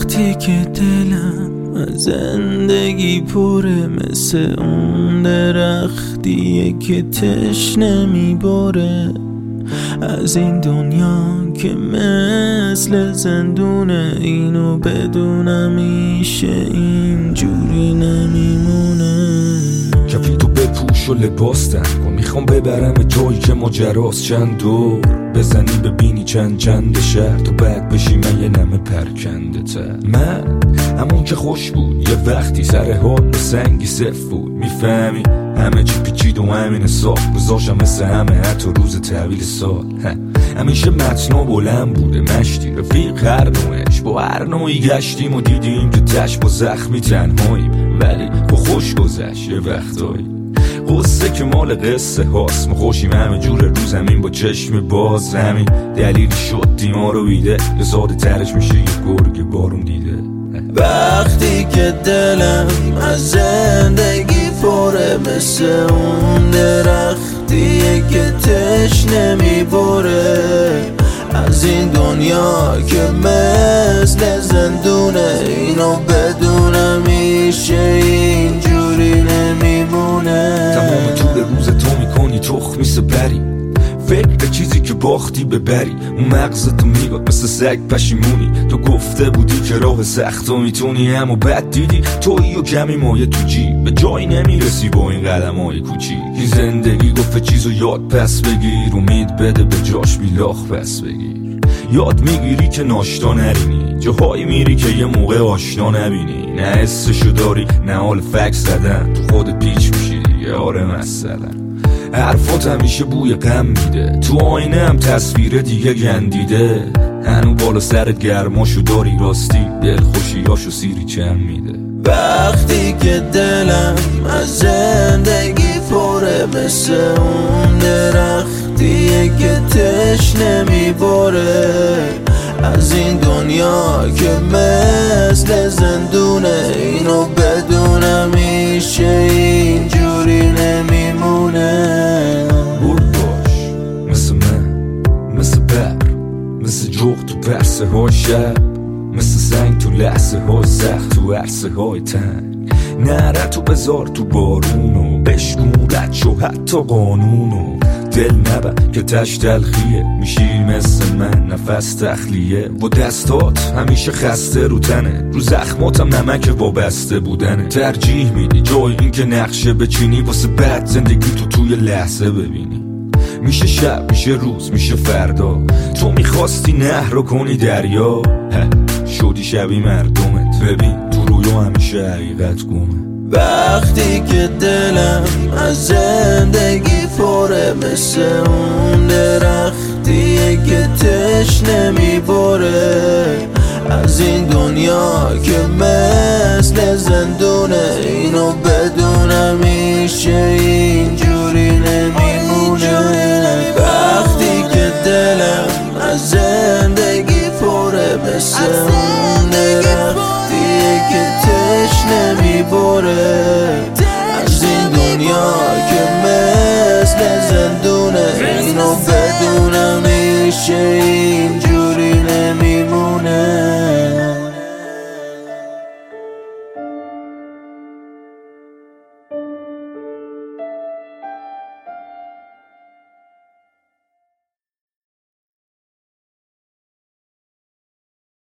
وقتی که دلم از زندگی پره، مثل اون درختیه که تشنه میباره، از این دنیا که مثل زندونه، اینو بدونم میشه اینجوری نمیمونه. کفی تو بپوش و لباس تن کن، میخوام ببرم جایی که ماجراست، چند دور بزنی ببینی چند شهر، تو بعد بشی من یه نمه پرکنده تر. من همون که خوش بود یه وقتی، سر حال و سنگی صف بود، میفهمی همه چی پیچید و همین حساب گذاشتم مثل همه، حتی روز تحویل سال. همیشه متنا بلند بوده مشتی، رفیق هر نوعش با هر نوعی گشتیم و دیدیم که تش با زخمی تنهاییم، ولی با خوش گذشت یه وقتایی. قصه که مال قصه هاست، ما خوشیم همه جور رو زمین با چشم باز، همین دلیل شد دیما رو بیده یه ساده ترش میشه یه گرگ بارون دیده. وقتی که دلم از زندگی پره، مثل اون درختیه که تشنه میبره، از این دنیا که مثل زندونه، اینو بدونم میشه اینجوری نمیمونه. تمام طول روز تو میکنی تخمی سپری، فکر چیزی که باختی ببری، اون مغزتو میگاد مثل سگ پشیمونی، تو گفته بودی که راه سختو میتونی، اما بعد دیدی تویی و کمی مایه تو جیب، به جایی نمیرسی با این قدم های کوچیک. این زندگی گفته چیزو یاد پس بگیر، امید بده به جاش بیلاخ پس بگیر، یاد میگیری که ناشتا نرینی، جاهایی میری که یه موقع آشنا نبینی، نه حسشو داری نه حال فکس زدن، تو خود پیچ میشی دیگه. آره مثلا حرفات همیشه بوی غم میده، تو آینه هم تصویر دیگه گندیده، هنو بالا سرت گرماشو داری، راستی دل خوشیاشو سیری چم میده. وقتی که دلم از زندگی پره، مثل اون درختیه که تشنه میباره، از این دنیا که مثل زندونه، اینو بدونم میشه اینجوری نمیمونه. برد باش مثل من، مثل بر، مثل جغ تو برسه های شب، مثل سنگ تو لحظه های سخت تو عرصه های تنگ، نره تو بذار تو بارونو، بشکون رد شو حتی قانونو، دل نبر که تش تلخیه، میشی مثل من نفس تخلیه، با دستات همیشه خسته رو تنه، رو زخماتم نمک وابسته بودنه، ترجیح میدی جای این که نقشه بچینی، واسه بعد زندگی تو توی لحظه ببینی، میشه شب میشه روز میشه فردا، تو میخواستی نهر رو کنی دریا، شدی شبی مردمت، ببین تو رویا همیشه حقیقت گمه. وقتی که دلم از زندگی پره، مثل اون درختیه که تشنه میباره، از این دنیا که مثل زندونه، اینو بدونم میشه اینجوری نمیمونه. وقتی که دلم از زندگی پره، مثل اون درختیه که تشنه میباره، از این دنیا که مثل زندونه، اینو بدونم میشه